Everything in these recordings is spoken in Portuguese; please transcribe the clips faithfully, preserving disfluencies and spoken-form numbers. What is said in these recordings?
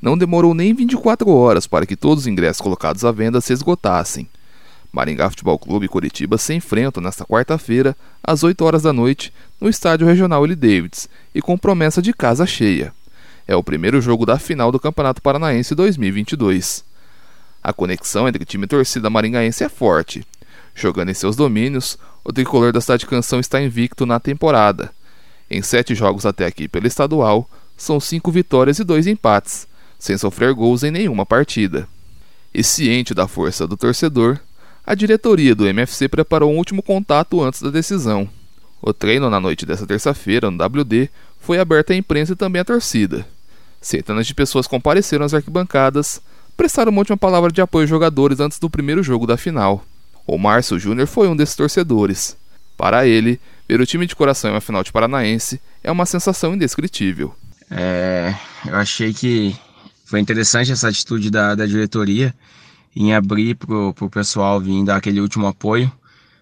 Não demorou nem vinte e quatro horas para que todos os ingressos colocados à venda se esgotassem. Maringá Futebol Clube e Coritiba se enfrentam nesta quarta-feira, às oito horas da noite, no Estádio Regional Willie Davids, e com promessa de casa cheia. É o primeiro jogo da final do Campeonato Paranaense dois mil e vinte e dois. A conexão entre time e torcida maringaense é forte. Jogando em seus domínios, o tricolor da Cidade Canção está invicto na temporada. Em sete jogos até aqui pelo estadual, são cinco vitórias e dois empates, sem sofrer gols em nenhuma partida. E ciente da força do torcedor, a diretoria do M F C preparou um último contato antes da decisão. O treino na noite desta terça-feira, no W D, foi aberto à imprensa e também à torcida. Centenas de pessoas compareceram às arquibancadas, prestaram uma última palavra de apoio aos jogadores antes do primeiro jogo da final. O Márcio Júnior foi um desses torcedores. Para ele, ver o time de coração em uma final de Paranaense é uma sensação indescritível. É, eu achei que foi interessante essa atitude da, da diretoria em abrir pro, pro pessoal vir dar aquele último apoio,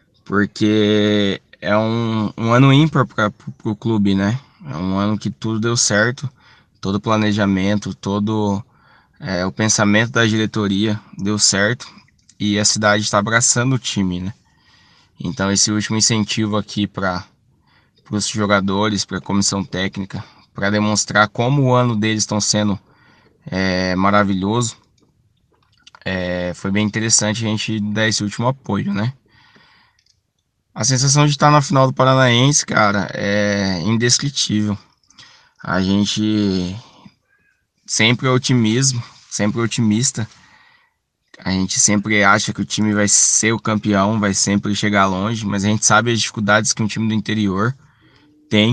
porque é um, um ano ímpar para pro clube, né? É um ano que tudo deu certo, todo o planejamento, todo é, o pensamento da diretoria deu certo e a cidade está abraçando o time, né? Então esse último incentivo aqui para os jogadores, para a comissão técnica, para demonstrar como o ano deles estão sendo é, maravilhoso, é, foi bem interessante a gente dar esse último apoio, né? A sensação de estar na final do Paranaense, cara, é indescritível. A gente sempre é otimismo, sempre é otimista. A gente sempre acha que o time vai ser o campeão, vai sempre chegar longe, mas a gente sabe as dificuldades que um time do interior tem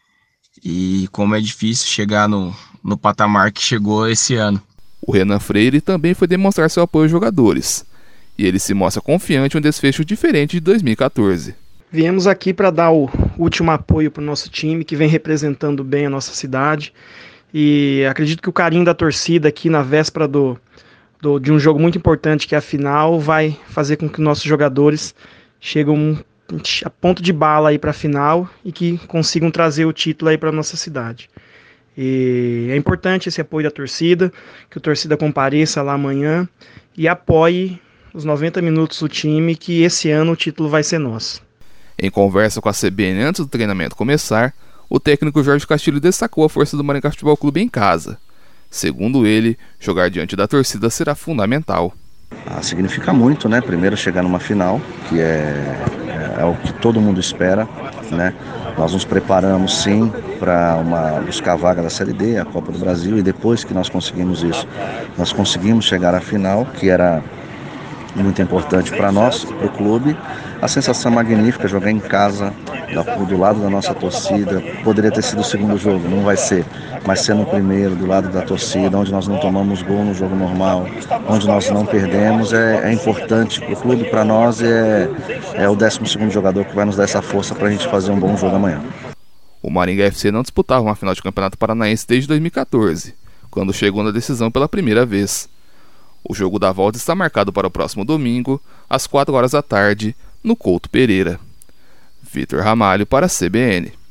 e como é difícil chegar no, no patamar que chegou esse ano. O Renan Freire também foi demonstrar seu apoio aos jogadores, e ele se mostra confiante em um desfecho diferente de dois mil e catorze. Viemos aqui para dar o último apoio para o nosso time, que vem representando bem a nossa cidade, e acredito que o carinho da torcida aqui na véspera do, do, de um jogo muito importante, que é a final, vai fazer com que nossos jogadores cheguem a ponto de bala aí para a final e que consigam trazer o título aí para a nossa cidade. E é importante esse apoio da torcida, que a torcida compareça lá amanhã e apoie os noventa minutos do time, que esse ano o título vai ser nosso. Em conversa com a C B N antes do treinamento começar, o técnico Jorge Castilho destacou a força do Maringá Futebol Clube em casa. Segundo ele, jogar diante da torcida será fundamental. Ah, significa muito, né? Primeiro chegar numa final, que é, é, é o que todo mundo espera, né? Nós nos preparamos sim para uma, buscar a vaga da Série D, a Copa do Brasil, e depois que nós conseguimos isso, nós conseguimos chegar à final, que era muito importante para nós, para o clube. A sensação magnífica, jogar em casa, do lado da nossa torcida. Poderia ter sido o segundo jogo, não vai ser, mas sendo o primeiro, do lado da torcida, onde nós não tomamos gol no jogo normal, onde nós não perdemos, é, é importante para o clube, para nós, é, é o décimo segundo jogador que vai nos dar essa força para a gente fazer um bom jogo amanhã. O Maringá F C não disputava uma final de Campeonato Paranaense desde dois mil e catorze, quando chegou na decisão pela primeira vez. O jogo da volta está marcado para o próximo domingo, às quatro horas da tarde, no Couto Pereira. Vitor Ramalho para a C B N.